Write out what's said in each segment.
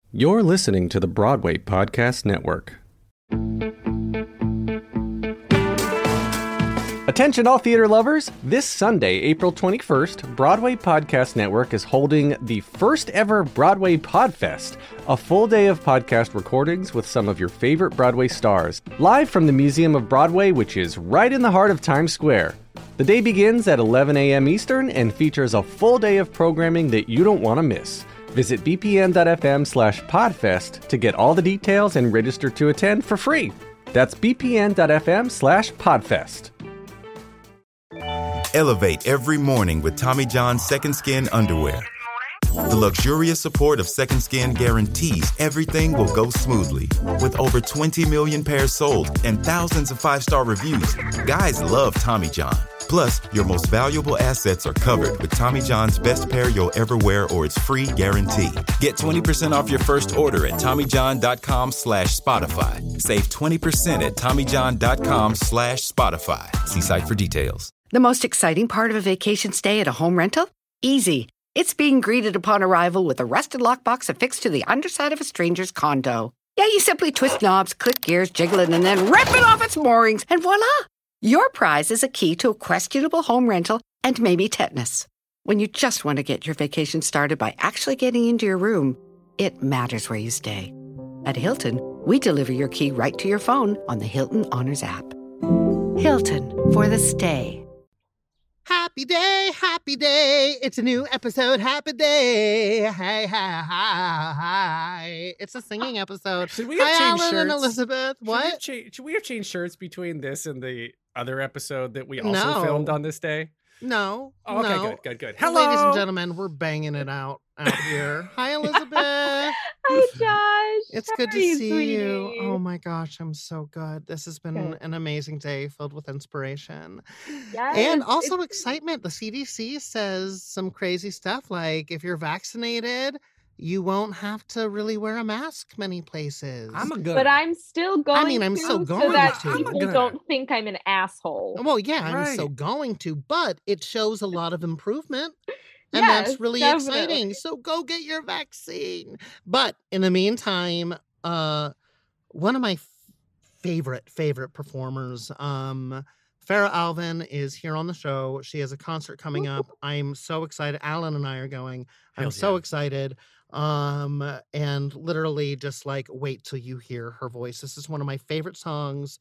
You're listening to the Broadway Podcast Network. Attention all theater lovers! This Sunday, April 21st, Broadway Podcast Network is holding the first ever Broadway Podfest, a full day of podcast recordings with some of your favorite Broadway stars, live from the Museum of Broadway, which is right in the heart of Times Square. The day begins at 11 a.m. Eastern and features a full day of programming that you don't want to miss. Visit bpn.fm/podfest to get all the details and register to attend for free. That's bpn.fm/podfest. Elevate every morning with Tommy John's Second Skin underwear. The luxurious support of Second Skin guarantees everything will go smoothly. With over 20 million pairs sold and thousands of 5-star reviews, guys love Tommy John. Plus, your most valuable assets are covered with Tommy John's best pair you'll ever wear or its free guarantee. Get 20% off your first order at TommyJohn.com/Spotify. Save 20% at TommyJohn.com/Spotify. See site for details. The most exciting part of a vacation stay at a home rental? Easy. It's being greeted upon arrival with a rusted lockbox affixed to the underside of a stranger's condo. Yeah, you simply twist knobs, click gears, jiggle it, and then rip it off its moorings, and voila! Your prize is a key to a questionable home rental and maybe tetanus. When you just want to get your vacation started by actually getting into your room, it matters where you stay. At Hilton, we deliver your key right to your phone on the Hilton Honors app. Hilton for the stay. Happy day, happy day. It's a new episode. Happy day. Hi, hi, hi, hi. It's a singing episode. Should we have changed Alan shirts? and Elizabeth. What? Should we have changed shirts between this and the other episode that we also filmed on this day? No. Oh, okay, no. good. Hello, ladies and gentlemen. We're banging it out here. Hi, Elizabeth. Hi, Josh. It's How good are to see you. sweetie? Oh my gosh, I'm so good. This has been Good. an amazing day filled with inspiration. Yes, And also it's- excitement. The CDC says some crazy stuff like if you're vaccinated, you won't have to really wear a mask many places. But I'm still going I'm to still so going that to. people gonna- don't think I'm an asshole. Well, yeah, I'm so Right. going to, but it shows a lot of improvement. And Yes, that's really definitely. exciting. So go get your vaccine. But in the meantime, one of my favorite performers, Farrah Alvin, is here on the show. She has a concert coming up. I'm so excited. Alan and I are going. I'm Hells so yeah. excited. And literally just like wait till you hear her voice. This is one of my favorite songs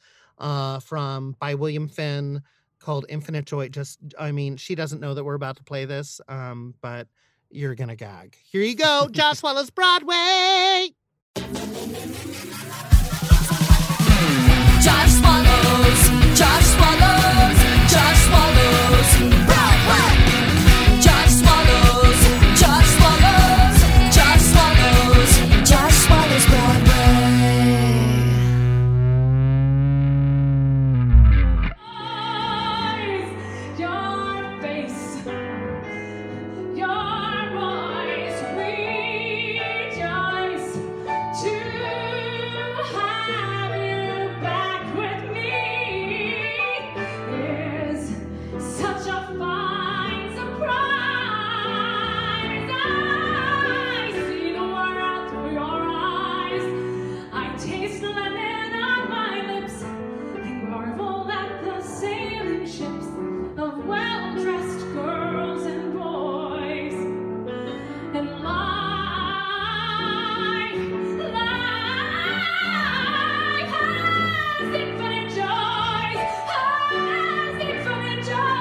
by William Finn called Infinite Joy. She doesn't know that we're about to play this, but you're gonna gag. Here you go, Josh Wallace Broadway. Josh Swallows, Josh Swallows, Josh Swallows, Broadway. Josh Swallows, Josh Swallows, Josh Swallows, Josh Swallows, Broadway. Your face, your voice, rejoice to have you back with me is such a fine surprise. I see the world through your eyes. I taste lemon on my lips. I marvel at the sailing ships of well-dressed girls and boys. And life has infinite joys, has infinite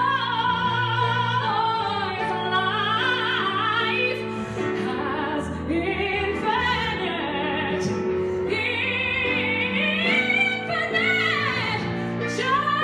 joys. Life has infinite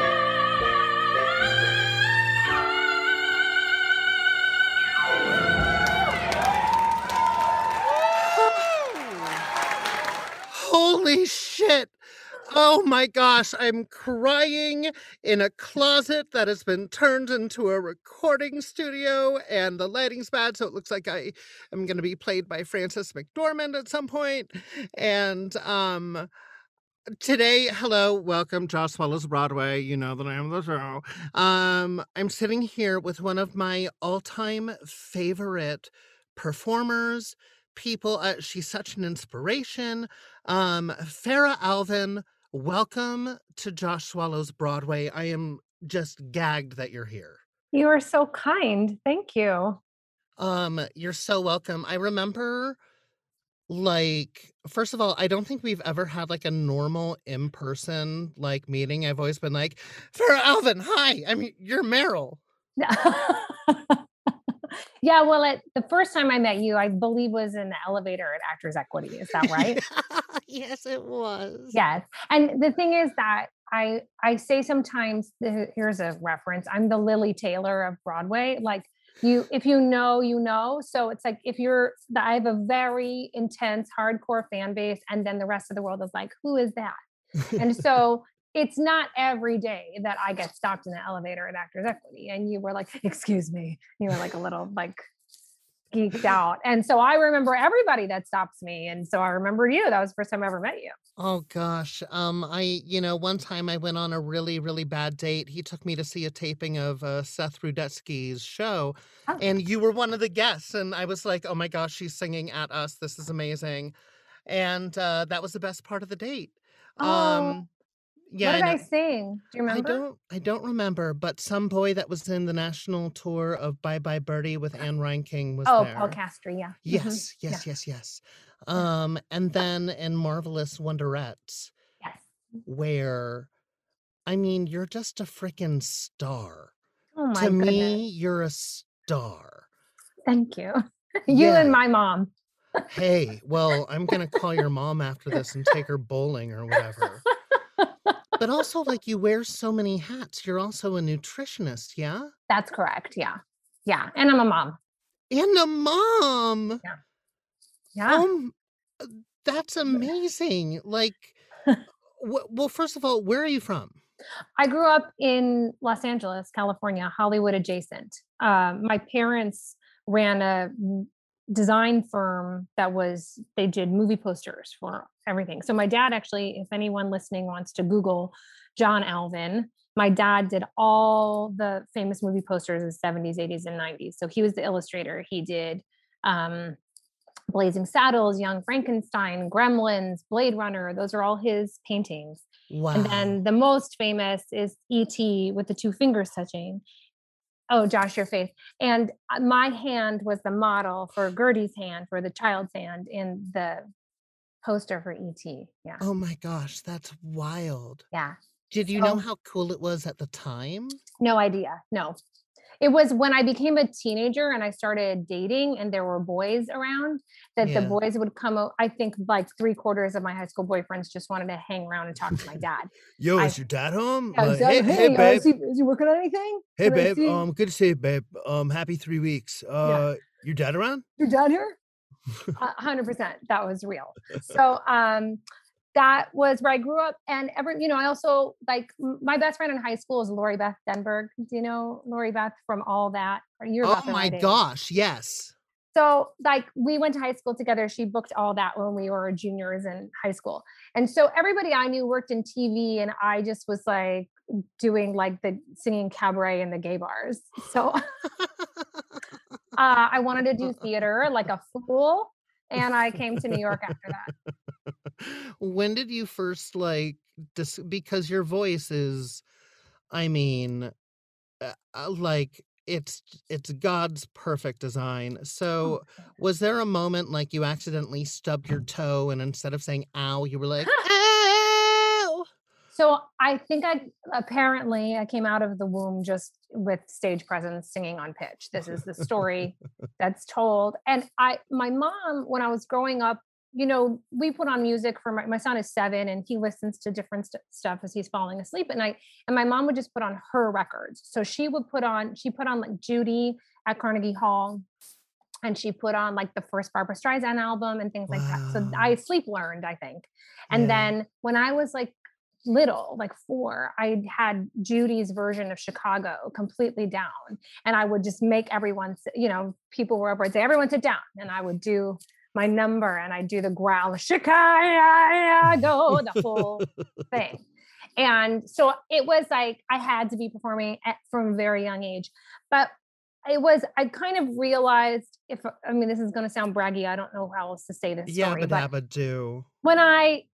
Holy shit. Oh my gosh, I'm crying in a closet that has been turned into a recording studio, and the lighting's bad, so it looks like I am going to be played by Frances McDormand at some point. And today, hello, welcome, Josh Wallace Broadway. You know the name of the show. I'm sitting here with one of my all-time favorite performers, people. She's such an inspiration. Farrah Alvin, welcome to Josh Swallow's Broadway. I am just gagged that you're here. You are so kind. Thank you. You're so welcome. I remember, like, first of all, I don't think we've ever had like a normal in-person like meeting. I've always been like, Farrah Alvin, hi. I mean, you're Meryl. Yeah, well, the first time I met you, I believe was in the elevator at Actors Equity. Is that right? Yes, it was. Yes. And the thing is that I say sometimes, here's a reference, I'm the Lily Taylor of Broadway. Like, if you know, you know. So it's like, I have a very intense, hardcore fan base, and then the rest of the world is like, who is that? And so it's not every day that I get stopped in the elevator at Actors Equity. And you were like, excuse me. You were like a little like geeked out. And so I remember everybody that stops me. And so I remember you. That was the first time I ever met you. Oh gosh. One time I went on a really, really bad date. He took me to see a taping of Seth Rudetsky's show. Oh. And you were one of the guests. And I was like, oh my gosh, she's singing at us. This is amazing. And that was the best part of the date. Oh. Yeah, what did I sing? Do you remember? I don't remember, but some boy that was in the national tour of Bye Bye Birdie with Anne Reinking was there. Paul Castry, yeah. Yes. And then in Marvelous Wonderettes, Yes. where, I mean, you're just a freaking star. Oh my To goodness. me, you're a star. Thank you. You Yeah. and my mom. Hey, well, I'm going to call your mom after this and take her bowling or whatever. But also, like, you wear so many hats. You're also a nutritionist, yeah? That's correct. Yeah. Yeah. And I'm a mom. And a mom. Yeah. That's amazing. Like, well, first of all, where are you from? I grew up in Los Angeles, California, Hollywood adjacent. My parents ran a design firm they did movie posters for everything. So my dad actually, if anyone listening wants to Google John Alvin, my dad did all the famous movie posters in the 70s, 80s, and 90s. So he was the illustrator. He did Blazing Saddles, Young Frankenstein, Gremlins, Blade Runner. Those are all his paintings. Wow. And then the most famous is E.T. with the two fingers touching. Oh, Josh, your face. And my hand was the model for Gertie's hand, for the child's hand in the poster for E.T. Yeah. Oh my gosh, that's wild. Yeah. Did you know how cool it was at the time? No idea. No. It was when I became a teenager and I started dating and there were boys around that the boys would come. I think like 3/4 of my high school boyfriends just wanted to hang around and talk to my dad. Yo, is your dad home? Hey, babe. Is he working on anything? Hey, Can I babe. see- Good to see you, babe. Happy 3 weeks. Your dad around? Your dad here? 100%. That was real. So, that was where I grew up. And I also like my best friend in high school is Lori Beth Denberg. Do you know Lori Beth from All That? Oh my gosh, yes. So like we went to high school together. She booked All That when we were juniors in high school. And so everybody I knew worked in TV and I just was like doing like the singing cabaret in the gay bars. So I wanted to do theater like a fool. And I came to New York after that. When did you first because your voice is, I mean, like it's God's perfect design. So was there a moment like you accidentally stubbed your toe and instead of saying ow, you were like, ow? So I think I came out of the womb just with stage presence singing on pitch. This is the story that's told. And my mom, when I was growing up, we put on music for my son is 7 and he listens to different stuff as he's falling asleep at night. And my mom would just put on her records. So she put on like Judy at Carnegie Hall. And she put on like the first Barbra Streisand album and things like that. So I sleep learned, I think. And then when I was like little, like 4, I had Judy's version of Chicago completely down. And I would just make everyone, people were over, I'd say, everyone sit down. And I would do my number and I do the growl, Chicago, the whole thing. And so it was like, I had to be performing from a very young age. But I kind of realized this is going to sound braggy. I don't know how else to say this story, but Yabba do. when I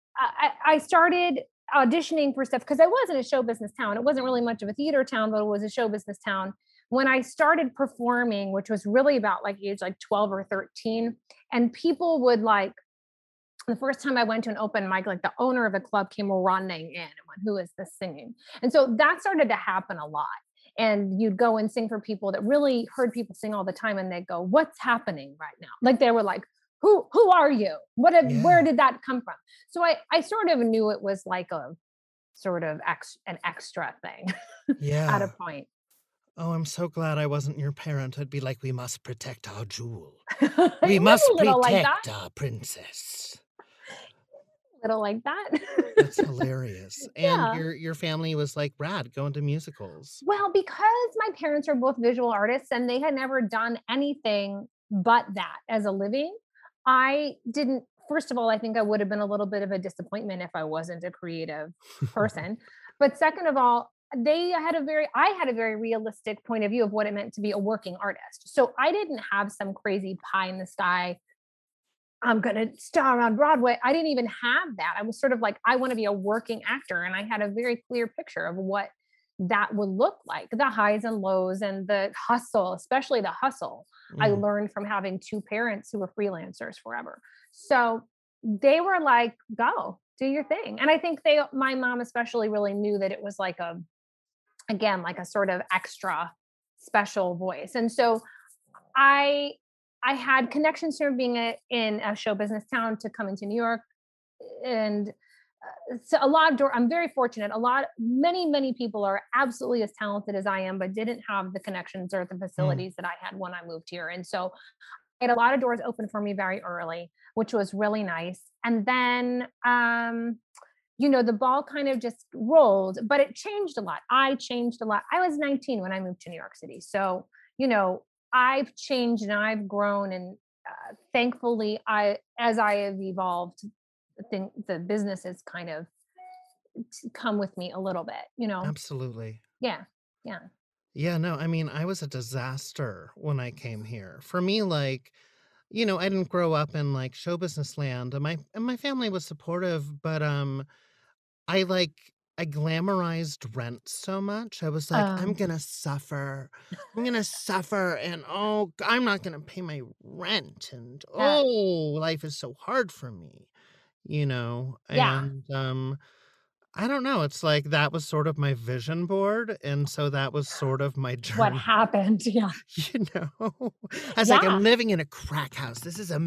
started auditioning for stuff, because I was in a show business town. It wasn't really much of a theater town, but it was a show business town. When I started performing, which was really about like age like 12 or 13, and people would like, the first time I went to an open mic, like the owner of the club came running in and went, "Who is this singing?" And so that started to happen a lot. And you'd go and sing for people that really heard people sing all the time, and they'd go, "What's happening right now?" Like they were like, who are you? Where did that come from? So I sort of knew it was like a sort of an extra thing at a point. Oh, I'm so glad I wasn't your parent. I'd be like, we must protect our jewel. We We must like protect our princess. Little like that. That's hilarious. Yeah. And your family was like, rad, going to musicals. Well, because my parents are both visual artists and they had never done anything but that as a living, I didn't, first of all, I think I would have been a little bit of a disappointment if I wasn't a creative person. But second of all, I had a very realistic point of view of what it meant to be a working artist. So I didn't have some crazy pie in the sky, I'm going to star on Broadway. I didn't even have that. I was sort of like, I want to be a working actor. And I had a very clear picture of what that would look like, the highs and lows and the hustle, especially the hustle. I learned from having two parents who were freelancers forever. So they were like, go do your thing. And I think my mom especially really knew that it was like like a sort of extra special voice. And so I had connections from being in a show business town to come into New York. And so I'm very fortunate. Many people are absolutely as talented as I am, but didn't have the connections or the facilities that I had when I moved here. And so I had a lot of doors open for me very early, which was really nice. And then, the ball kind of just rolled, but it changed a lot. I changed a lot. I was 19 when I moved to New York City. So, I've changed and I've grown, and thankfully as I have evolved, I think the business has kind of come with me a little bit, Absolutely. Yeah. Yeah, no, I mean, I was a disaster when I came here. For me, like, I didn't grow up in like show business land, and my family was supportive, but I glamorized rent so much. I was like, I'm gonna suffer. I'm gonna suffer, and I'm not gonna pay my rent, and life is so hard for me, Yeah. And I don't know. It's like that was sort of my vision board, and so that was sort of my journey. What happened? Yeah. I was like, I'm living in a crack house. This is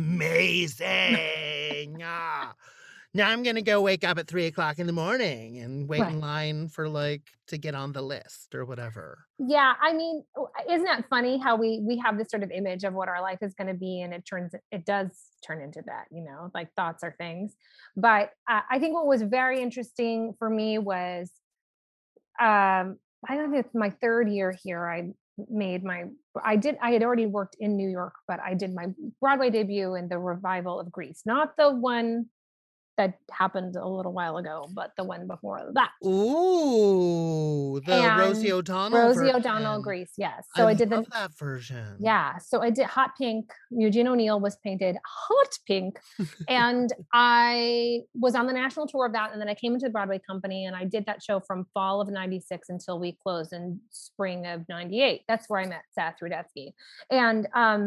amazing. Now I'm going to go wake up at 3:00 in the morning and wait in line for to get on the list or whatever. Yeah. I mean, isn't that funny how we have this sort of image of what our life is going to be, and it does turn into that, like thoughts are things. But I think what was very interesting for me was, I don't know, it's my third year here. I had already worked in New York, but I did my Broadway debut in the revival of Grease, not the one that happened a little while ago, but the one before that. Ooh, Rosie O'Donnell version. Grease, yes. So I did love that version. Yeah, so I did Hot Pink. Eugene O'Neill was painted hot pink, and I was on the national tour of that. And then I came into the Broadway company, and I did that show from fall of '96 until we closed in spring of '98. That's where I met Seth Rudetsky, and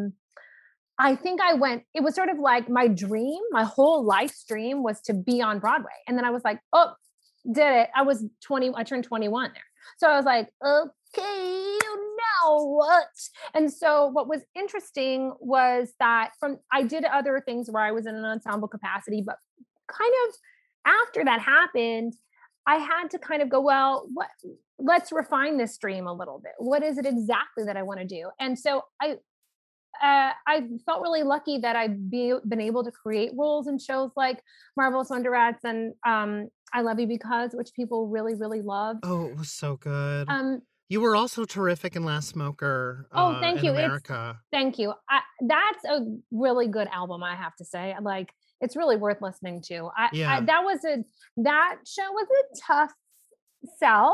I think it was sort of like my whole life's dream was to be on Broadway. And then I was like, did it. I turned 21 there. So I was like, okay, now what? And so what was interesting was that I did other things where I was in an ensemble capacity, but kind of after that happened, I had to kind of go, well, let's refine this dream a little bit. What is it exactly that I want to do? And so I felt really lucky that I've been able to create roles in shows like Marvelous Wonder Rats and I Love You Because, which people really, really loved. Oh, it was so good. You were also terrific in Last Smoker. Thank you. America. Thank you. That's a really good album, I have to say. Like, it's really worth listening to. That show was a tough sell.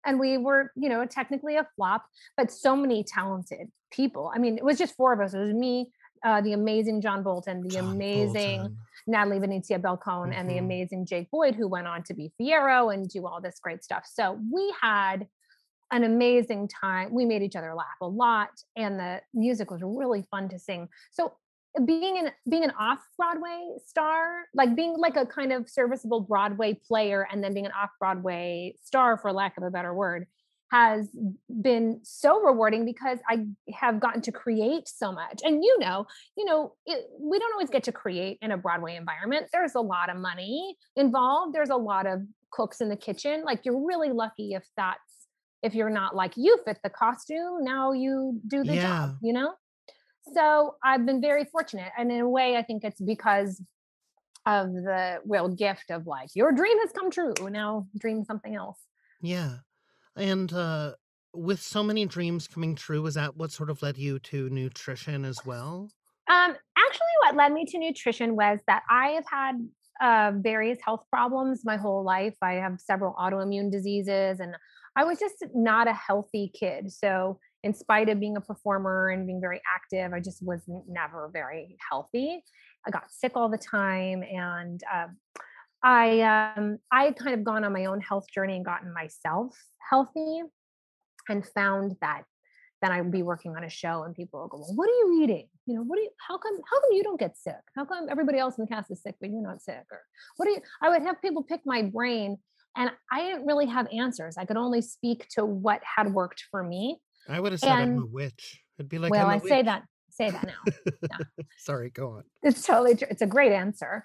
and we were, technically a flop, but so many talented people. I mean, it was just four of us. It was me, the amazing John Bolton, the John amazing Bolton. Natalie Venezia Belcone, and the amazing Jake Boyd, who went on to be Fierro and do all this great stuff. So we had an amazing time. We made each other laugh a lot, and the music was really fun to sing. So being an off-Broadway star, like being like a kind of serviceable Broadway player and then being an off-Broadway star, for lack of a better word, has been so rewarding because I have gotten to create so much. And we don't always get to create in a Broadway environment. There's a lot of money involved. There's a lot of cooks in the kitchen. Like, you're really lucky if you're not like, you fit the costume, now you do the job, So I've been very fortunate. And in a way, I think it's because of the real gift of like, your dream has come true. Now dream something else. Yeah. And with so many dreams coming true, is that what sort of led you to nutrition as well? Actually, what led me to nutrition was that I have had various health problems my whole life. I have several autoimmune diseases, and I was just not a healthy kid. So in spite of being a performer and being very active, I just was never very healthy. I got sick all the time, and I had kind of gone on my own health journey and gotten myself healthy, and found that then I would be working on a show and people would go, well, what are you eating? How come you don't get sick? How come everybody else in the cast is sick, but you're not sick? Or I would have people pick my brain, and I didn't really have answers. I could only speak to what had worked for me. I would have said I'm a witch. It'd be like, well, I say that now. Yeah. Sorry, go on. It's totally true. It's a great answer.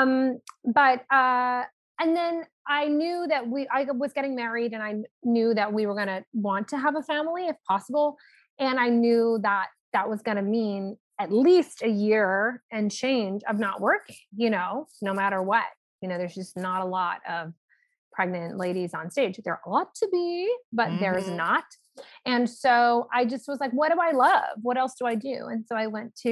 And then I knew that I was getting married, and I knew that we were going to want to have a family if possible. And I knew that that was going to mean at least a year and change of not working, no matter what. There's just not a lot of pregnant ladies on stage. There ought to be, but there's not. And so I just was like, what do I love? What else do I do? And so I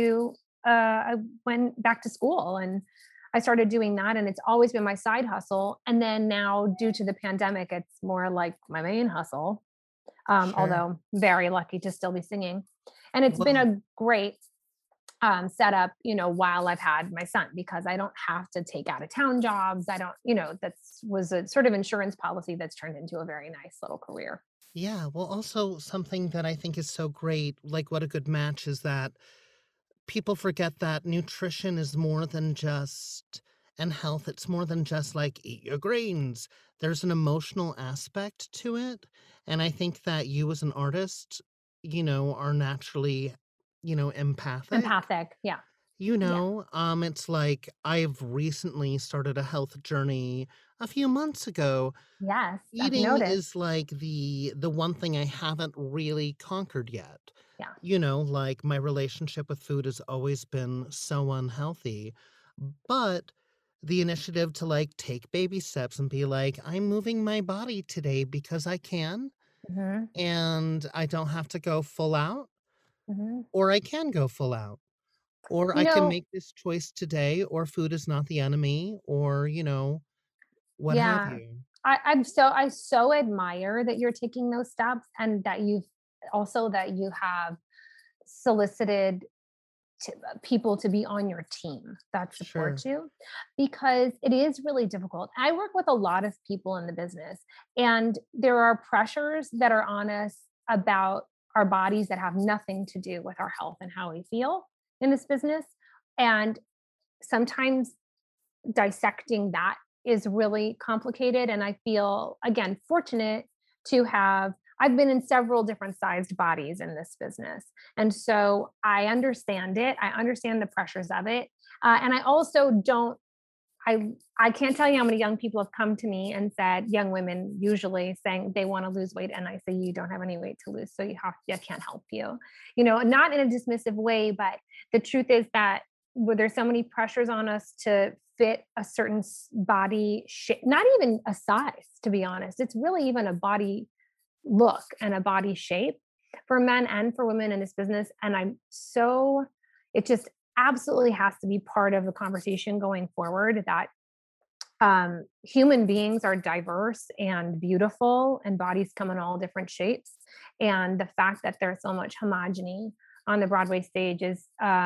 went back to school, and I started doing that, and it's always been my side hustle. And then now, due to the pandemic, it's more like my main hustle. Although very lucky to still be singing. And it's been a great setup, while I've had my son, because I don't have to take out of town jobs. I don't, was a sort of insurance policy that's turned into a very nice little career. Yeah. Well, also something that I think is so great, like what a good match, is that people forget that nutrition is more than just, and health, it's more than just like, eat your greens. There's an emotional aspect to it. And I think that you as an artist, are naturally, empathic. Empathic, yeah. It's like, I've recently started a health journey a few months ago. Yes, Eating I've noticed. is like the one thing I haven't really conquered yet. Yeah. Like my relationship with food has always been so unhealthy. But the initiative to like take baby steps and be like, I'm moving my body today because I can, and I don't have to go full out, or I can go full out, or I can make this choice today, or food is not the enemy, or, what have you. I so admire that you're taking those steps, and that you have solicited people to be on your team that support you, because it is really difficult. I work with a lot of people in the business, and there are pressures that are on us about our bodies that have nothing to do with our health and how we feel in this business. And sometimes dissecting that is really complicated. And I feel, again, fortunate to have, I've been in several different sized bodies in this business. And so I understand it. I understand the pressures of it. And I also don't, I can't tell you how many young people have come to me and said, young women usually saying they want to lose weight. And I say, you don't have any weight to lose, so I can't help you, not in a dismissive way, but the truth is that there's so many pressures on us to fit a certain body shape, not even a size, to be honest. It's really even a body look and a body shape for men and for women in this business. And it just absolutely has to be part of the conversation going forward, that human beings are diverse and beautiful, and bodies come in all different shapes. And the fact that there's so much homogeny on the Broadway stage is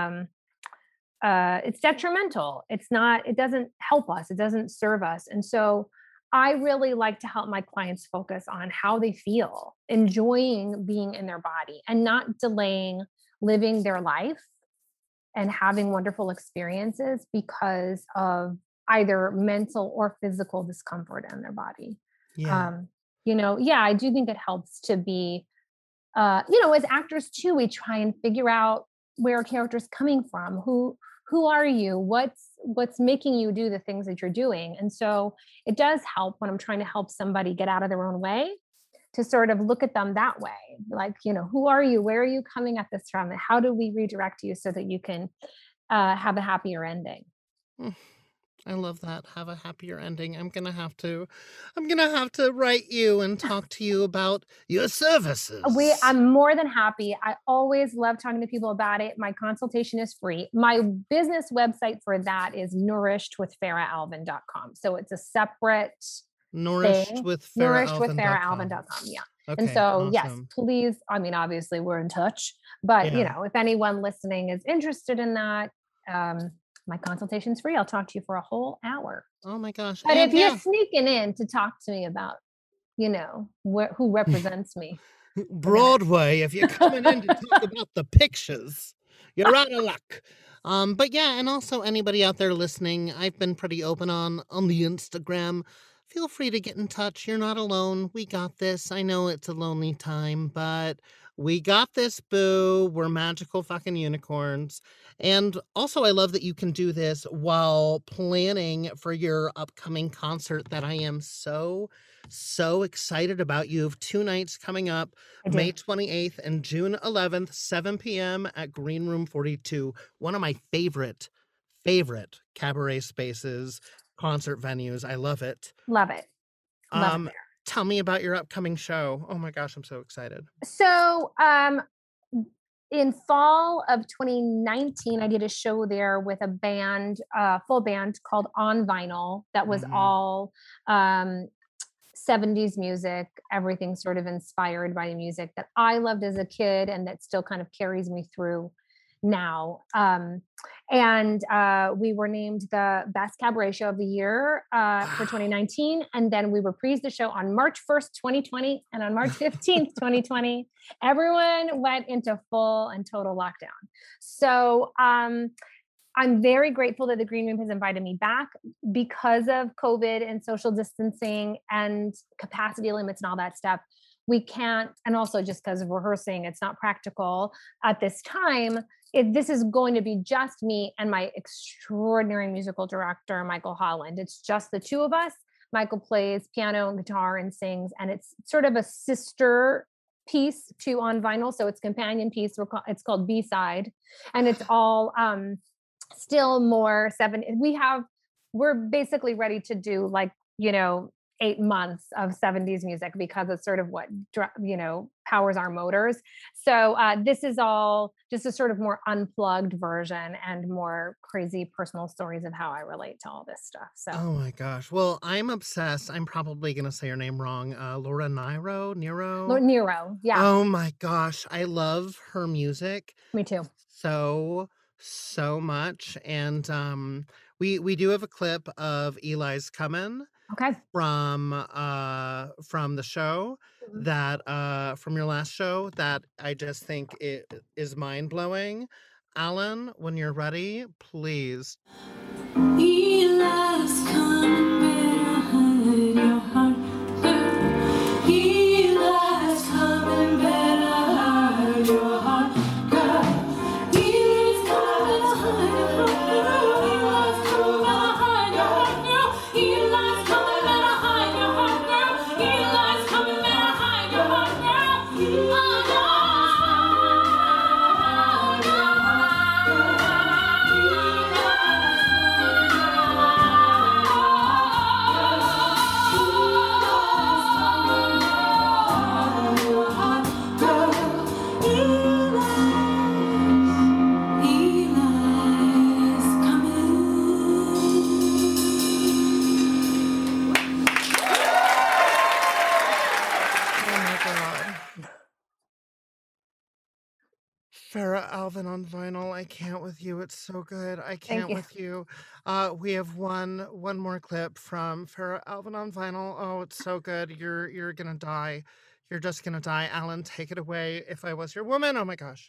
it's detrimental. It doesn't help us. It doesn't serve us. And so I really like to help my clients focus on how they feel, enjoying being in their body and not delaying living their life and having wonderful experiences because of either mental or physical discomfort in their body. Yeah. I do think it helps to be, as actors too, we try and figure out where a character's coming from. Who are you? What's making you do the things that you're doing? And so it does help when I'm trying to help somebody get out of their own way to sort of look at them that way. Like, who are you? Where are you coming at this from? And how do we redirect you so that you can have a happier ending? I love that. Have a happier ending. I'm gonna have to write you and talk to you about your services. I'm more than happy. I always love talking to people about it. My consultation is free. My business website for that is nourishedwithfarrahalvin.com. So it's a separate nourishedwithfarrahalvin.com. Yeah. Okay, and so, awesome. yes, please. I mean, obviously we're in touch, but if anyone listening is interested in that, my consultation's free. I'll talk to you for a whole hour. Oh my gosh. But if you're sneaking in to talk to me about, who represents me. Broadway, if you're coming in to talk about the pictures, you're out of luck. But yeah, and also anybody out there listening, I've been pretty open on the Instagram. Feel free to get in touch. You're not alone. We got this. I know it's a lonely time, but we got this, boo. We're magical fucking unicorns. And also, I love that you can do this while planning for your upcoming concert that I am so excited about. You have 2 nights coming up, May 28th and June 11th, 7 p.m. at Green Room 42, one of my favorite cabaret spaces, concert venues. I love it. Love it. Love it. Tell me about your upcoming show. Oh my gosh, I'm so excited. So, in fall of 2019, I did a show there with a band, full band called On Vinyl. That was all 70s music, everything sort of inspired by music that I loved as a kid and that still kind of carries me through now. We were named the best cabaret show of the year for 2019. And then we reprised the show on March 1st, 2020. And on March 15th, 2020, everyone went into full and total lockdown. So I'm very grateful that the Green Room has invited me back because of COVID and social distancing and capacity limits and all that stuff. We can't, and also just because of rehearsing, it's not practical at this time. This is going to be just me and my extraordinary musical director, Michael Holland. It's just the two of us. Michael plays piano and guitar and sings, and it's sort of a sister piece to On Vinyl. So it's companion piece. It's called B-Side, and it's all still more 7. We're basically ready to do 8 months of 70s music because it's sort of what powers our motors. So this is all just a sort of more unplugged version and more crazy personal stories of how I relate to all this stuff. So oh my gosh, well, I'm obsessed. I'm probably gonna say her name wrong. Laura Nyro. Nero, yeah. Oh my gosh, I love her music. Me too. So much. And we do have a clip of Eli's Comin'. Okay. From the show that from your last show that I just think it is mind-blowing. Alan, when you're ready, please. Eli's coming, better hide your heart, girl. Eli's coming, better hide your heart, girl. Eli's coming, better hide your heart, girl. Eli's coming, better hide your heart, girl. Eli's coming, better hide your heart, girl. Eli's coming, better hide your heart, girl. Farrah Alvin on vinyl. I can't with you. It's so good. I Thank can't you. with you. We have one more clip from Farrah Alvin on vinyl. Oh, it's so good. You're gonna die. You're just gonna die. Alan, take it away. If I Was Your Woman. Oh my gosh.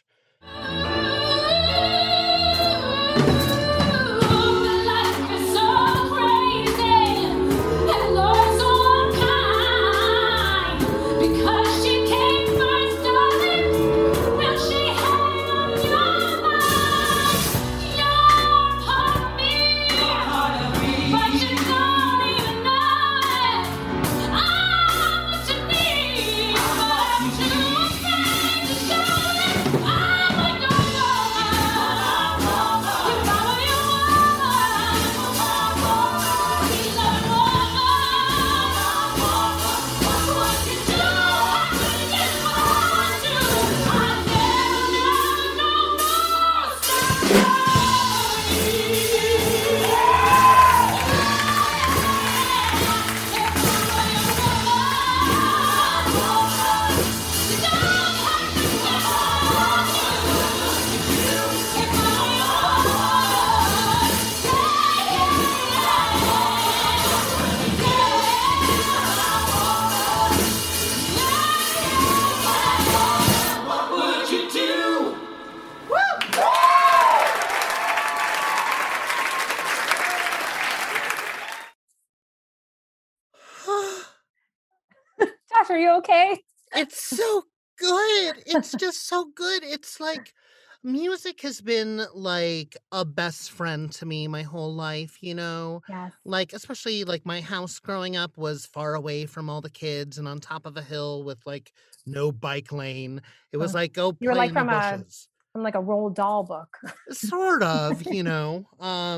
Josh, are you okay? It's so good. It's just so good. It's like music has been like a best friend to me my whole life, you know? Yes. Like, especially like my house growing up was far away from all the kids and on top of a hill with like no bike lane. It was like go You were play like in the from a bushes. from like a Roald Dahl book. Sort of, you know.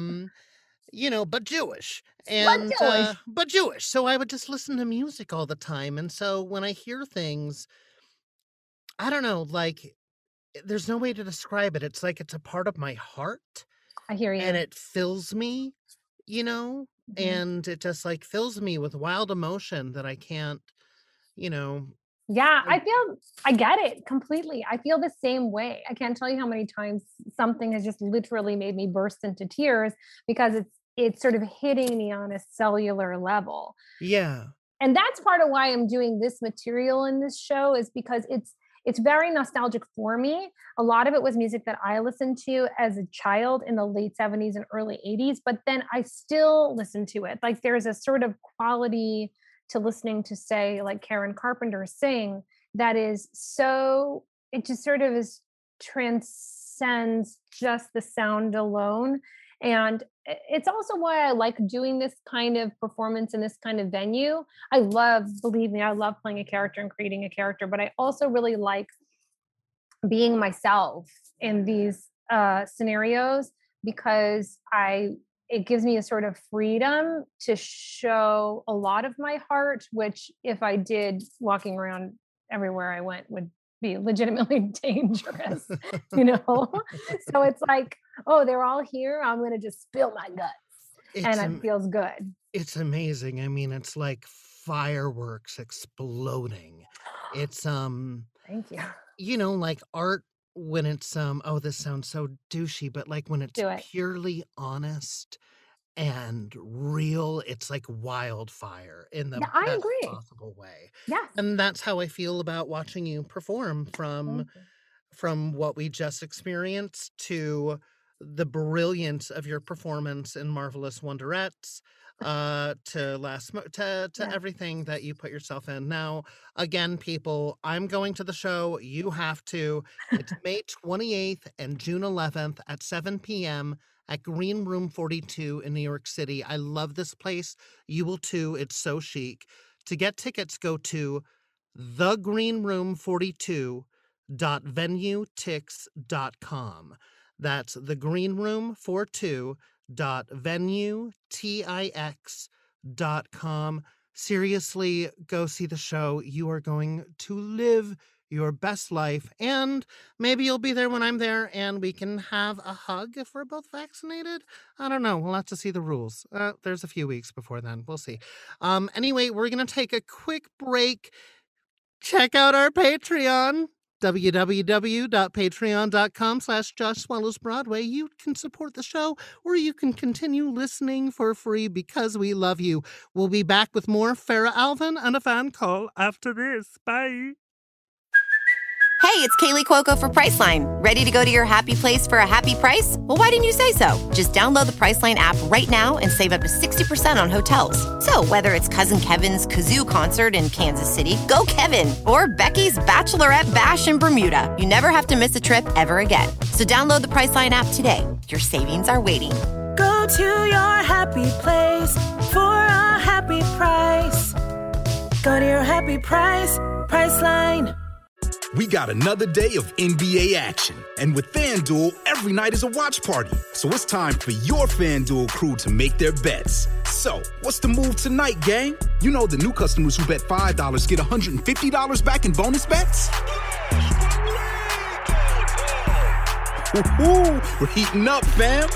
But Jewish. And Jewish. but Jewish. So I would just listen to music all the time. And so when I hear things, I don't know, like there's no way to describe it. It's like it's a part of my heart I hear you. and it fills me, you know, Mhm. and it just like fills me with wild emotion that I can't, you know. Yeah, I- I get it completely. I feel the same way. I can't tell you how many times something has just literally made me burst into tears because it's sort of hitting me on a cellular level. Yeah. And that's part of why I'm doing this material in this show is because it's very nostalgic for me. A lot of it was music that I listened to as a child in the late 70s and early 80s, but then I still listen to it. Like there's a sort of quality to listening to, say, like Karen Carpenter sing that is so, it just sort of is transcends just the sound alone. And it's also why I like doing this kind of performance in this kind of venue. Believe me, I love playing a character and creating a character, but I also really like being myself in these scenarios because it gives me a sort of freedom to show a lot of my heart, which if I did walking around everywhere I went would be legitimately dangerous, you know? So it's like, oh, they're all here. I'm going to just spill my guts. And it feels good. It's amazing. I mean, it's like fireworks exploding. It's Thank you. you know, like art when it's oh, this sounds so douchey, but like when it's Do it. purely honest and real, it's like wildfire in the Yeah, I best agree. possible way. Yes. And that's how I feel about watching you perform Thank you. from what we just experienced to the brilliance of your performance in Marvelous Wonderettes, to Yeah. everything that you put yourself in. Now, again, people, I'm going to the show. You have to. It's May 28th and June 11th at 7 p.m. at Green Room 42 in New York City. I love this place. You will too. It's so chic. To get tickets, go to thegreenroom42.venuetix.com. That's thegreenroom42.venuetix.com. Seriously, go see the show. You are going to live your best life, and maybe you'll be there when I'm there and we can have a hug if we're both vaccinated. I don't know. We'll have to see the rules. There's a few weeks before then. We'll see. Anyway, we're going to take a quick break. Check out our Patreon. www.patreon.com/JoshSwallowsBroadway. You can support the show, or you can continue listening for free because we love you. We'll be back with more Farrah Alvin and a fan call after this. Bye. Hey, it's Kaylee Cuoco for Priceline. Ready to go to your happy place for a happy price? Well, why didn't you say so? Just download the Priceline app right now and save up to 60% on hotels. So whether it's Cousin Kevin's Kazoo Concert in Kansas City, go Kevin, or Becky's Bachelorette Bash in Bermuda, you never have to miss a trip ever again. So download the Priceline app today. Your savings are waiting. Go to your happy place for a happy price. Go to your happy price, Priceline. We got another day of NBA action. And with FanDuel, every night is a watch party. So it's time for your FanDuel crew to make their bets. So, what's the move tonight, gang? You know the new customers who bet $5 get $150 back in bonus bets? Woo-hoo, we're heating up, fam.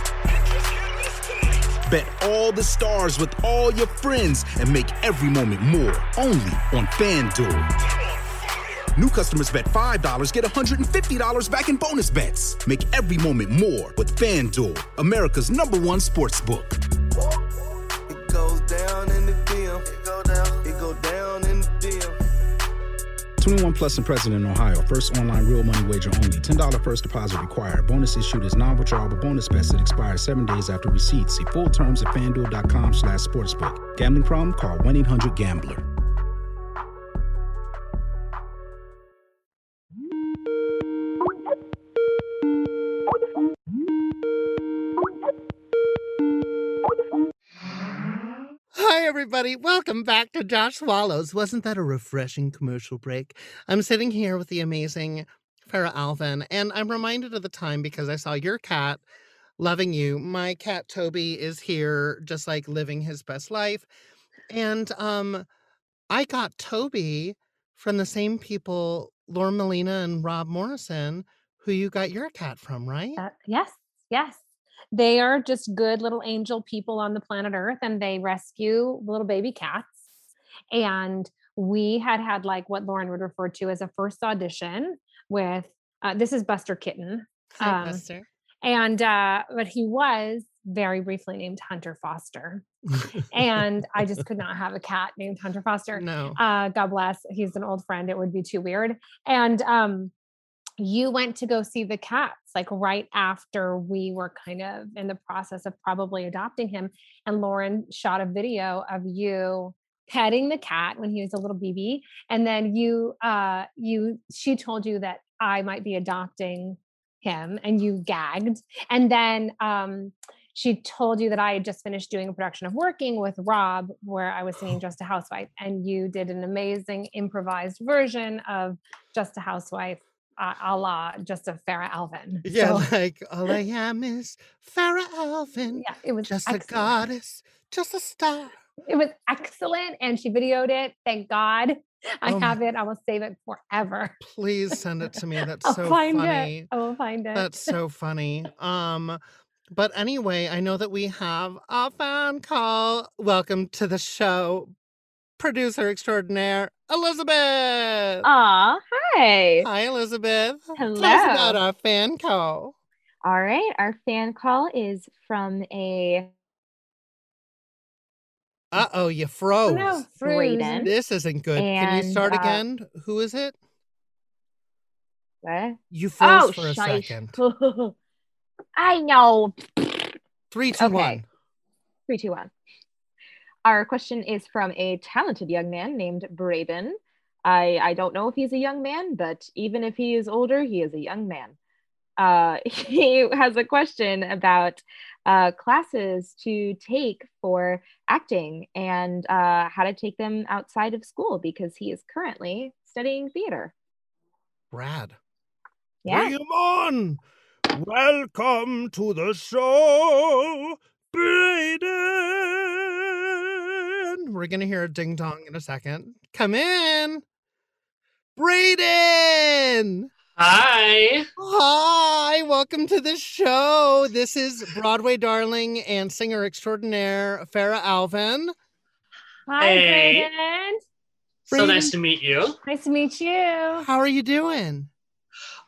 Bet all the stars with all your friends and make every moment more. Only on FanDuel. New customers bet $5 get $150 back in bonus bets. Make every moment more with FanDuel, America's #1 sportsbook. It goes down in the DM. It go down in the DM. 21 plus and present in Ohio. First online real money wager only. $10 first deposit required. Bonus issued is non-withdrawable bonus bets that expire 7 days after receipt. See full terms at FanDuel.com/sportsbook. Gambling problem? Call 1-800-GAMBLER. Hi, everybody. Welcome back to Josh Swallows. Wasn't that a refreshing commercial break? I'm sitting here with the amazing Farrah Alvin, and I'm reminded of the time because I saw your cat loving you. My cat, Toby, is here just like living his best life. And I got Toby from the same people, Laura Molina and Rob Morrison, who you got your cat from, right? Yes. They are just good little angel people on the planet Earth, and they rescue little baby cats. And we had like what Lauren would refer to as a first audition with, this is Buster Kitten. Hi, Buster. And, but he was very briefly named Hunter Foster. And I just could not have a cat named Hunter Foster. No. God bless. He's an old friend. It would be too weird. And, you went to go see the cats like right after we were kind of in the process of probably adopting him. And Lauren shot a video of you petting the cat when he was a little baby. And then she told you that I might be adopting him, and you gagged. And then, she told you that I had just finished doing a production of Working with Rob, where I was singing Just a Housewife. And you did an amazing improvised version of Just a Housewife. A la just a Farrah Alvin. Yeah, so, like all I am is Farrah Alvin. Yeah, it was just excellent. A goddess, just a star. It was excellent, and she videoed it. Thank God, I have it. I will save it forever. Please send it to me. That's I'll so find funny. It. I will find it. That's so funny. But anyway, I know that we have a fan call. Welcome to the show, producer extraordinaire, Elizabeth. Aw, hi. Hi, Elizabeth. Hello. Tell us about our fan call. All right, our fan call is from a... Uh-oh, you froze. No, Braden. This isn't good. Can you start again? Who is it? What? You froze for a second. I know. 3, 2, 1. 3, 2, 1. Our question is from a talented young man named Braden. I don't know if he's a young man, but even if he is older, he is a young man. He has a question about classes to take for acting and how to take them outside of school, because he is currently studying theater. Brad. Yeah. Bring him on. Welcome to the show, Braden. We're going to hear a ding dong in a second. Come in. Braden. Hi. Hi. Welcome to the show. This is Broadway darling and singer extraordinaire Farrah Alvin. Hi, Hey. Braden. So nice to meet you. Nice to meet you. How are you doing?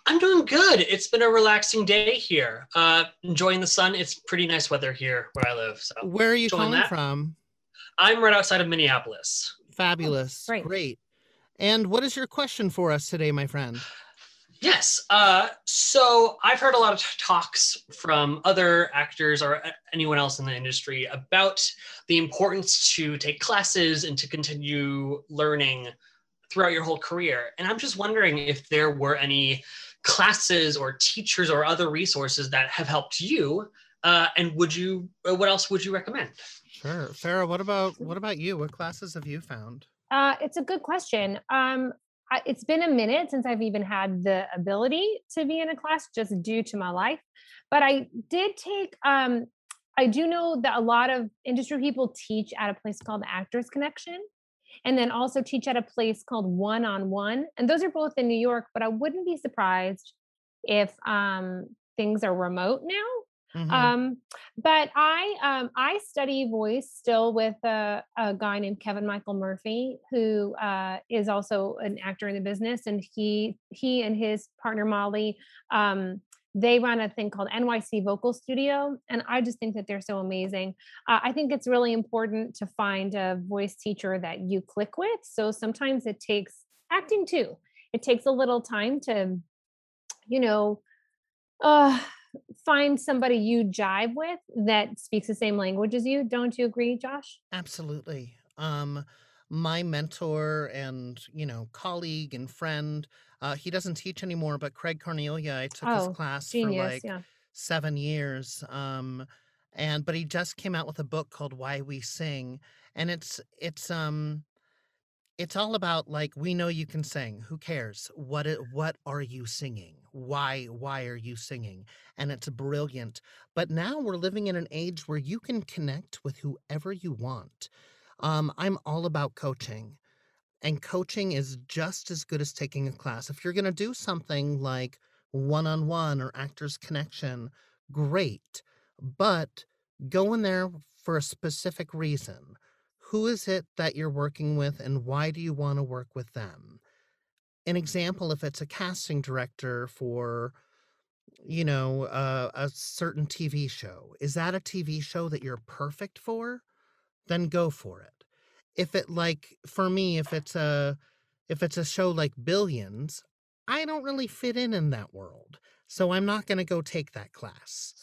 I'm doing good. It's been a relaxing day here. Enjoying the sun. It's pretty nice weather here where I live. So Where are you enjoying calling that. from? I'm right outside of Minneapolis. Fabulous. Great. And what is your question for us today, my friend? Yes. So I've heard a lot of talks from other actors or anyone else in the industry about the importance to take classes and to continue learning throughout your whole career. And I'm just wondering if there were any classes or teachers or other resources that have helped you. And what else would you recommend? Sure. Farrah, what about you? What classes have you found? It's a good question. It's been a minute since I've even had the ability to be in a class just due to my life. But I did take, I do know that a lot of industry people teach at a place called the Actors Connection, and then also teach at a place called One on One. And those are both in New York, but I wouldn't be surprised if things are remote now. But I study voice still with a guy named Kevin Michael Murphy, who is also an actor in the business, and he and his partner Molly, they run a thing called NYC Vocal Studio, and I just think that they're so amazing. I think it's really important to find a voice teacher that you click with. So sometimes it takes acting too. It takes a little time to, find somebody you jive with that speaks the same language as you. Don't you agree, Josh? Absolutely. My mentor and, colleague and friend, he doesn't teach anymore, but Craig Cornelia, I took his class genius, for 7 years. But he just came out with a book called Why We Sing. And it's all about we know you can sing. Who cares? What are you singing? Why are you singing? And it's brilliant. But now we're living in an age where you can connect with whoever you want. I'm all about coaching, and coaching is just as good as taking a class. If you're going to do something like one-on-one or Actors Connection, great. But go in there for a specific reason. Who is it that you're working with, and why do you want to work with them? An example, if it's a casting director for, a certain TV show, is that a TV show that you're perfect for? Then go for it. If it for me, if it's a show like Billions, I don't really fit in that world. So I'm not going to go take that class.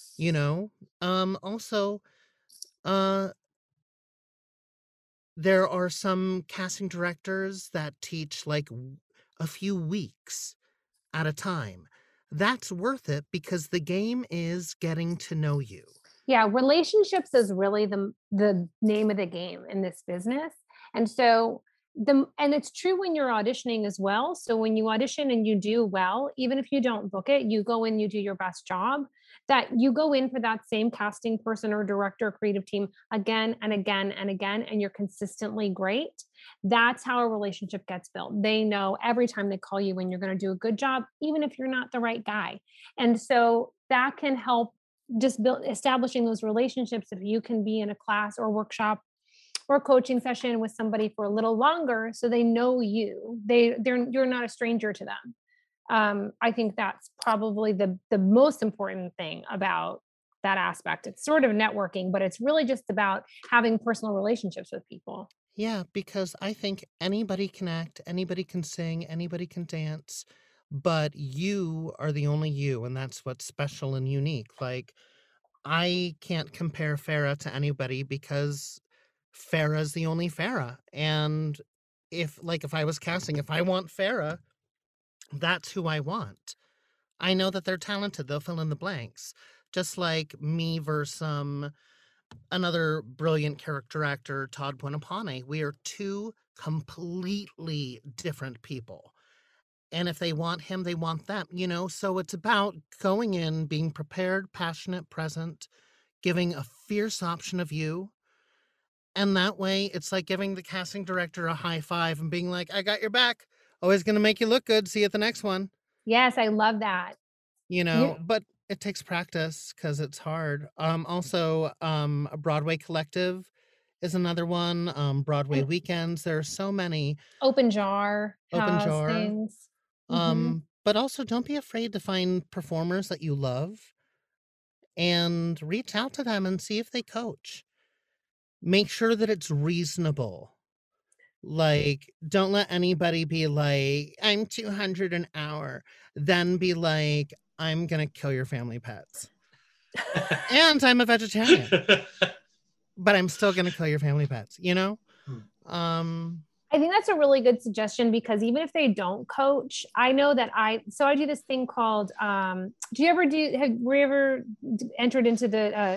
Also, there are some casting directors that teach a few weeks at a time. That's worth it because the game is getting to know you. Yeah, relationships is really the name of the game in this business. And so and it's true when you're auditioning as well. So when you audition and you do well, even if you don't book it, you go in, you do your best job, that you go in for that same casting person or director or creative team again and again and again, and you're consistently great. That's how a relationship gets built. They know every time they call you when you're going to do a good job, even if you're not the right guy. And so that can help just establishing those relationships. If you can be in a class or workshop or coaching session with somebody for a little longer, so they know you, you're not a stranger to them. I think that's probably the most important thing about that aspect. It's sort of networking, but it's really just about having personal relationships with people. Yeah, because I think anybody can act, anybody can sing, anybody can dance, but you are the only you, and that's what's special and unique. I can't compare Farrah to anybody because Farrah's the only Farrah. And if I was casting, if I want Farrah, that's who I want. I know that they're talented. They'll fill in the blanks. Just like me versus another brilliant character actor, Todd Buonapane. We are two completely different people. And if they want him, they want them, So it's about going in, being prepared, passionate, present, giving a fierce option of you. And that way, it's like giving the casting director a high five and being like, I got your back. Always going to make you look good. See you at the next one. Yes, I love that. But it takes practice because it's hard. Also, a Broadway Collective is another one. Broadway Weekends. There are so many. Open Jar. Open Jar. Things. But also, don't be afraid to find performers that you love and reach out to them and see if they coach. Make sure that it's reasonable. Like, don't let anybody be like, I'm 200 an hour. Then be like, I'm going to kill your family pets. And I'm a vegetarian. But I'm still going to kill your family pets, you know? I think that's a really good suggestion, because even if they don't coach, I know that I do this thing have we ever entered into the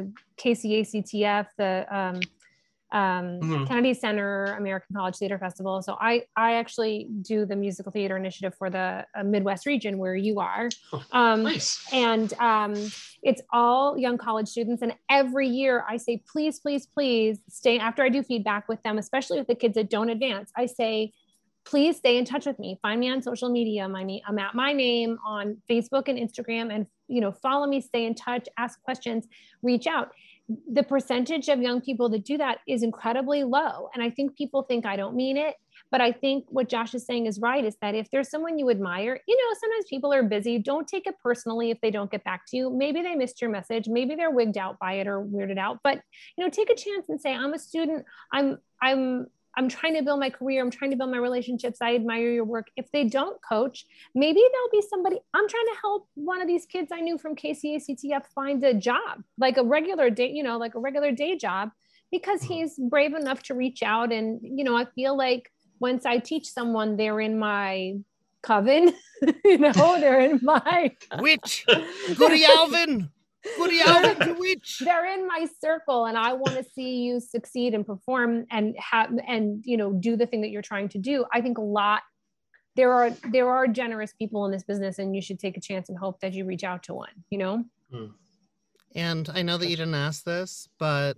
KCACTF, the Kennedy Center American College Theater Festival. So I actually do the musical theater initiative for the Midwest region where you are. Nice. And it's all young college students. And every year I say, please, please, please stay, after I do feedback with them, especially with the kids that don't advance, I say, please stay in touch with me. Find me on social media. I'm at my name on Facebook and Instagram, and, follow me, stay in touch, ask questions, reach out. The percentage of young people that do that is incredibly low. And I think people think I don't mean it, but I think what Josh is saying is right, is that if there's someone you admire, sometimes people are busy. Don't take it personally if they don't get back to you. Maybe they missed your message. Maybe they're wigged out by it or weirded out, but, take a chance and say, I'm a student. I'm trying to build my career. I'm trying to build my relationships. I admire your work. If they don't coach, maybe there'll be somebody. I'm trying to help one of these kids I knew from KCACTF find a job, like a regular day, like a regular day job, because he's brave enough to reach out. And, I feel like once I teach someone, they're in my coven, they're in my witch, Goody Alvin. Goody Alvin, the witch. They're in my circle, and I want to see you succeed and perform and do the thing that you're trying to do. I think there are generous people in this business, and you should take a chance and hope that you reach out to one, And I know that you didn't ask this, but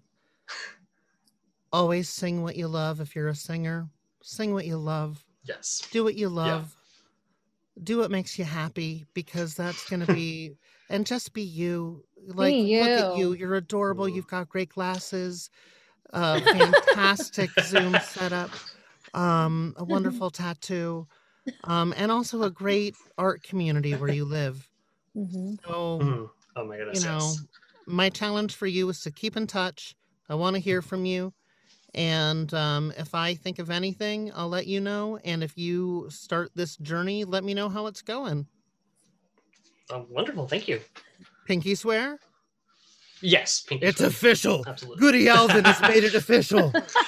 always sing what you love. If you're a singer, sing what you love. Yes. Do what you love. Yeah. Do what makes you happy, because that's going to be, and just be you. Like, look at you. You're adorable. You've got great glasses, fantastic Zoom setup, a wonderful tattoo, and also a great art community where you live. So, oh my goodness, my challenge for you is to keep in touch. I want to hear from you. And if I think of anything, I'll let you know. And if you start this journey, let me know how it's going. Oh, wonderful. Thank you. Pinky swear? Yes. Pinky it's swear. Official. Absolutely. Goody Alvin has made it official.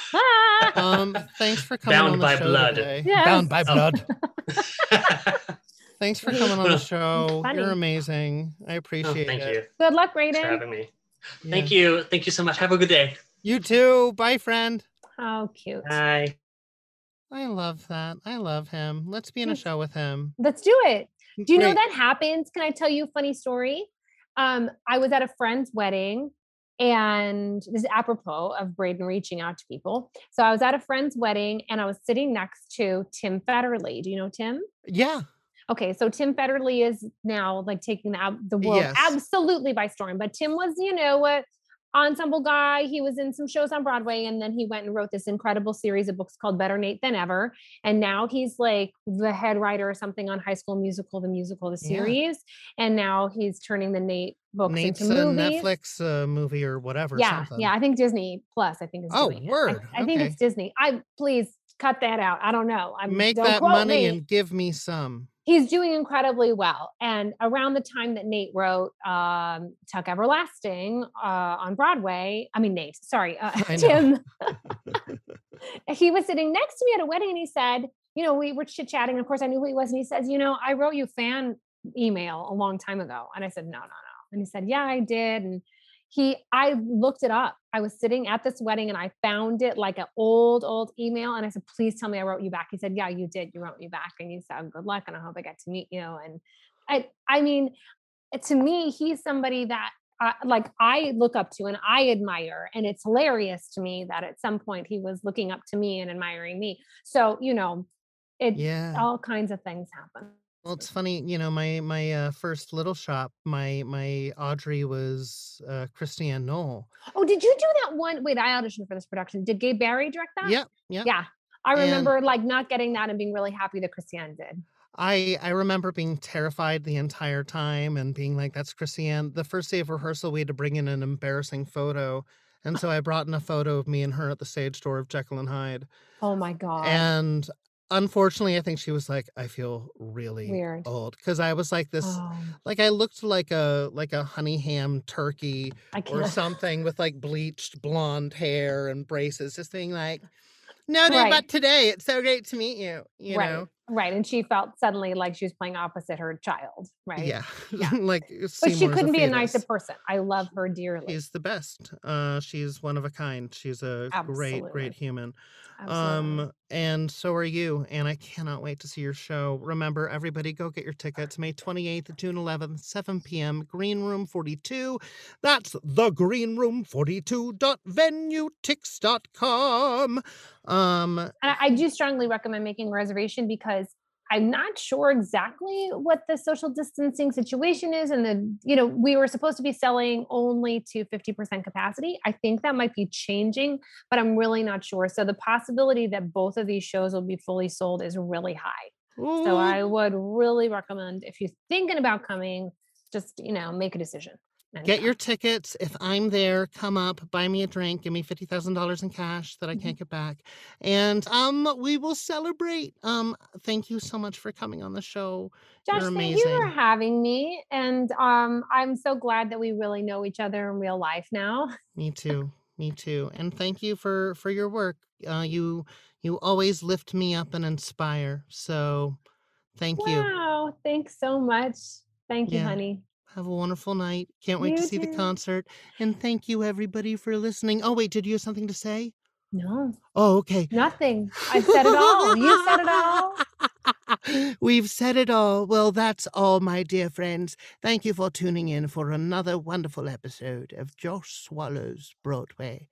Thanks for coming on the show today. Yes. Bound by blood. Thanks for coming on the show. You're amazing. I appreciate thank it. you. Good luck, Brayden. Thanks for having me. Yeah. Thank you. Thank you so much. Have a good day. You too. Bye, friend. How cute. Bye. I love that. I love him. Let's be in a show with him. Let's do it. Do you know that happens? Can I tell you a funny story? I was at a friend's wedding, and this is apropos of Brayden reaching out to people. So I was at a friend's wedding, and I was sitting next to Tim Federle. Do you know Tim? Yeah. Okay, so Tim Federle is now like taking the world absolutely by storm. But Tim was, a ensemble guy. He was in some shows on Broadway, and then he went and wrote this incredible series of books called Better Nate Than Ever. And now he's like the head writer or something on High School Musical, the series. And now he's turning the Nate books into movies. Netflix movie or whatever. Yeah, something. yeah. I think Disney Plus. I think is doing word. I think it's Disney. Please cut that out. I don't know. Make that money and give me some. He's doing incredibly well. And around the time that Nate wrote Tuck Everlasting on Broadway, Tim, he was sitting next to me at a wedding, and he said, we were chit-chatting. Of course, I knew who he was. And he says, I wrote you fan email a long time ago. And I said, no. And he said, yeah, I did. And I looked it up. I was sitting at this wedding, and I found it like an old email. And I said, please tell me I wrote you back. He said, yeah, you did. You wrote me back, and you said, good luck. And I hope I get to meet you. And I mean, to me, he's somebody that I look up to and I admire. And it's hilarious to me that at some point he was looking up to me and admiring me. So, all kinds of things happen. Well, it's funny, my first little shop, my Audrey was Christiane Knoll. Oh, did you do that one? Wait, I auditioned for this production. Did Gabe Barry direct that? Yeah. Yeah. I remember not getting that and being really happy that Christiane did. I remember being terrified the entire time and being like, that's Chrissy Ann. The first day of rehearsal, we had to bring in an embarrassing photo. And so I brought in a photo of me and her at the stage door of Jekyll and Hyde. Oh my God. And unfortunately, I think she was like, I feel really Weird. old. Because I was like this, like I looked like a honey ham turkey or something with like bleached blonde hair and braces, just being like, no, dude, but today it's so great to meet you, you know? Right. And she felt suddenly like she was playing opposite her child, right? Yeah. Like, but she couldn't be a nicer person. I love her dearly. She's the best. She's one of a kind. She's a great human. Absolutely. And so are you. And I cannot wait to see your show. Remember, everybody go get your tickets. May 28th, June 11th, 7 p.m. Green Room 42. That's thegreenroom42.venuetix.com. And I do strongly recommend making a reservation because I'm not sure exactly what the social distancing situation is. And we were supposed to be selling only to 50% capacity. I think that might be changing, but I'm really not sure. So the possibility that both of these shows will be fully sold is really high. Ooh. So I would really recommend, if you're thinking about coming, just, make a decision. Get your tickets. If I'm there, come up, buy me a drink, give me $50,000 in cash that I can't get back. And we will celebrate. Thank you so much for coming on the show. Josh, You're amazing. Thank you for having me. And I'm so glad that we really know each other in real life now. Me too. And thank you for your work. You always lift me up and inspire. So thank you. Wow. Thanks so much. Thank you, honey. Have a wonderful night. Can't wait to see the concert. And thank you, everybody, for listening. Oh, wait, did you have something to say? No. Oh, okay. Nothing. I've said it all. You said it all. We've said it all. Well, that's all, my dear friends. Thank you for tuning in for another wonderful episode of Josh Swallows Broadway.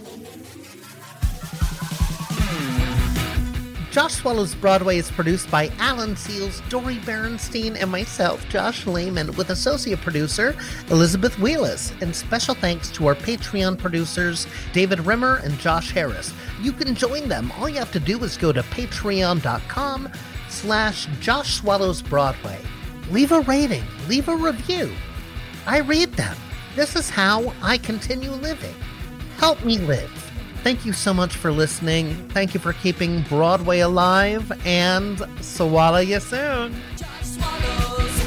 Josh Swallows Broadway is produced by Alan Seals, Dori Berenstein, and myself, Josh Lehman, with associate producer Elizabeth Wheelis. And special thanks to our Patreon producers, David Rimmer and Josh Harris. You can join them. All you have to do is go to patreon.com/Josh Swallows Broadway. Leave a rating. Leave a review. I read them. This is how I continue living. Help me live. Thank you so much for listening. Thank you for keeping Broadway alive, and swallow you soon. Josh Swallows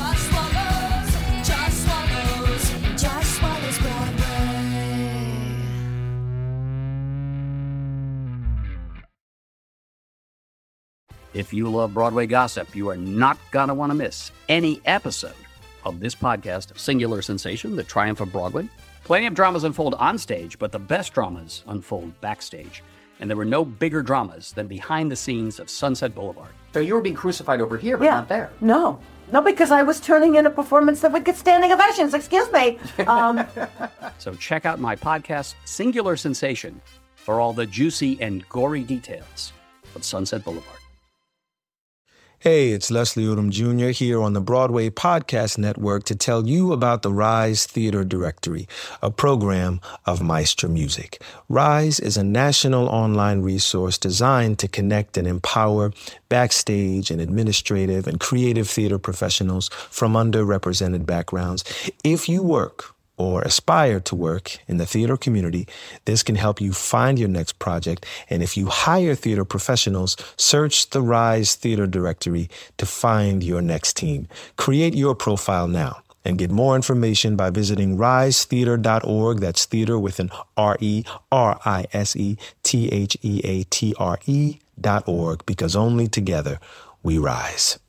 Broadway. If you love Broadway gossip, you are not going to want to miss any episode of this podcast, Singular Sensation, The Triumph of Broadway. Plenty of dramas unfold on stage, but the best dramas unfold backstage. And there were no bigger dramas than behind the scenes of Sunset Boulevard. So you were being crucified over here, but not there. No, because I was turning in a performance that would get standing ovations. Excuse me. So check out my podcast, Singular Sensation, for all the juicy and gory details of Sunset Boulevard. Hey, it's Leslie Odom Jr. here on the Broadway Podcast Network to tell you about the Rise Theater Directory, a program of Maestro Music. Rise is a national online resource designed to connect and empower backstage and administrative and creative theater professionals from underrepresented backgrounds. If you work or aspire to work in the theater community, this can help you find your next project. And if you hire theater professionals, search the Rise Theater Directory to find your next team. Create your profile now and get more information by visiting risetheater.org. That's theater with an RERISETHEATRE.org, because only together we rise.